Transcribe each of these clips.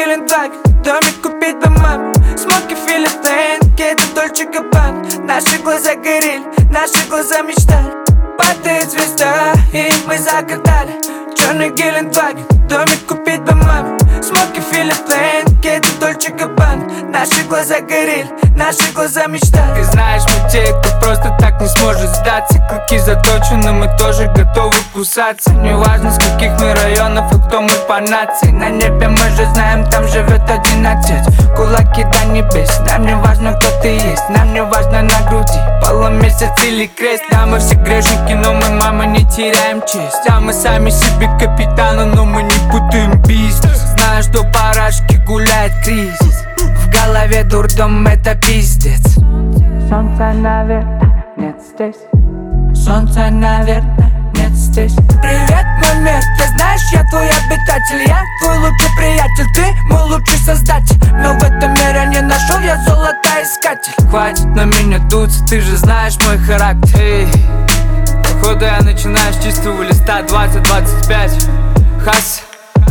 Гелендваген, домик купить бы маме. Смоки Филиппин, кеды Дольче Габбана. Наши глаза горели, наши глаза мечтали. Падает звезда, и мы загадали. Черный Гелендваген, домик купить бы маме. Смоки Филиппин, кеды Дольче Габбана. Наши глаза горели, наши глаза мечтали. Ты знаешь, мы те, кто просто так не сможет сдаться. Клыки заточены, мы тоже готовы кусаться. Неважно, с каких мы районов и кто мы по нации. На небе мы же знаем, там живет один отец. Кулаки до небес, нам не важно, кто ты есть. Нам не важно на груди полумесяц или крест. Да, мы все грешники, но мы, мама, не теряем честь. А мы сами себе капитаны, но мы не путаем бизнес. Знаю, что по Рашке гуляет кризис. В голове дурдом, это пиздец. Солнца, наверное, нет здесь. Солнца, наверное, нет здесь. Привет, мой мир, ты знаешь, я твой обитатель. Я твой лучший приятель, ты мой лучший создатель. Но в этом мире не нашел я золотоискатель. Хватит на меня дуться, ты же знаешь мой характер. Эй, походу я начинаю с чистого листа. 20-25, хас.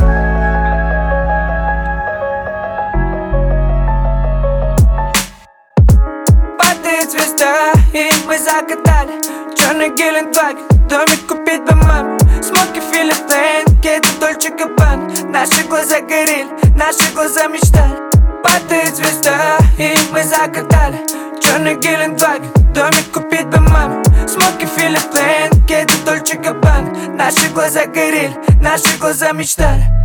Звезда, и мы загадали. Черный Гелендваген, домик купить бы маме. Смоки Филиппин, кеды Дольче Габбана. Наши глаза горели, наши глаза мечтали. Падает звезда, и мы загадали. Черный Гелендваген, домик купить бы маме. Смоки Филиппин, кеды Дольче Габбана. Наши глаза горели, наши глаза мечтали.